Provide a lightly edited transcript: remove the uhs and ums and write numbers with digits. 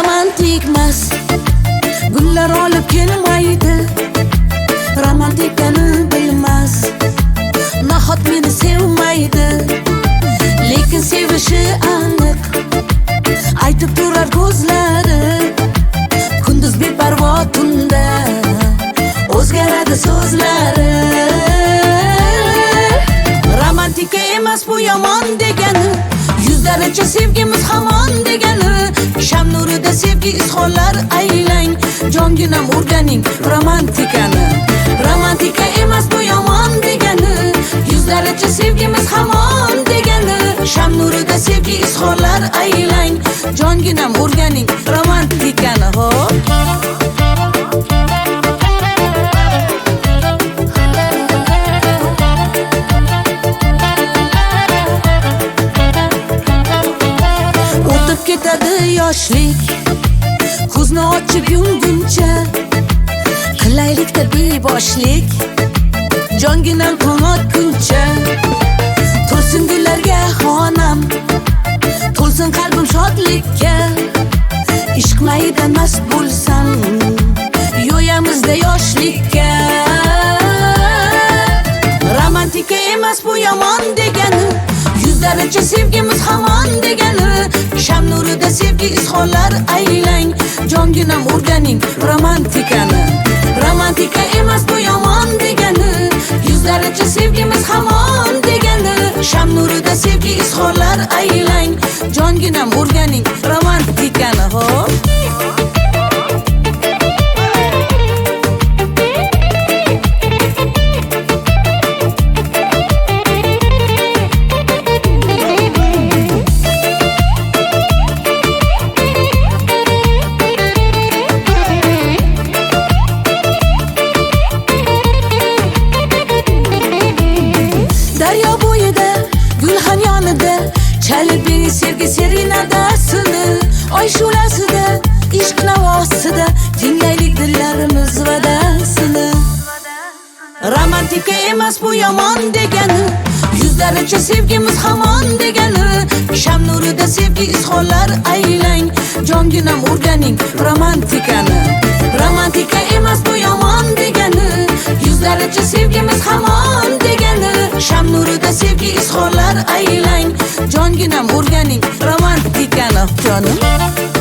romantikmas, gullar olib kelmaydi, romantikani bilmas, nahot meni sevmaydi, lekin sevishi aniq, aytib turar ko'zlari, kunduz beparvo, tunda o'zgaradi so'zlari. Romantika emas bu yomon degani, 100 daraja sevgimiz hamon degani, sham nurida sevgi izhorlar aylang, jonginam o'rganing romantikani. Romantika emas bu yomon degani, 100 daraja sevgimiz hamon degani, sham nurida sevgi izhorlar aylang, jonginam o'rganing romantikani. O'tib ketadi yoshlik, ko'zni ochib yumguncha, qilaylikda beboshlik, jonginam qonatguncha. To'lsin gullarga xonam, to'lsin qalbim shodlikka, ishq mayida mast bo'lsam, yo'yamizda yoshlikka. Romantika emas bu yomon degani, 100 daraja sevgimiz hamon degani, sham nurida sevgi izhorlar aylang, jonginam o'rganing romantikani. Romantika emas bu yomon degani, 100 daraja sevgimiz hamon degani, sham nurida sevgi izhorlar aylang, jonginam o'rganing romantikani. Daryo bo'yida, gulxan yonida, chalib bering sevgi serenadasini, oy shulasida, ishq navosida, tinglaylik dillarimiz vadasini. Romantika emas bu yomon degani, 100 daraja sevgimiz hamon degani, sham nurida sevgi izhorlar aylang, jonginam o'rganing romantikani. Romantika emas bu yomon degani, 100 daraja sevgimiz hamon degani, sham nurida sevgi izhorlar aylang, jonginam o'rganing romantikani. Jonim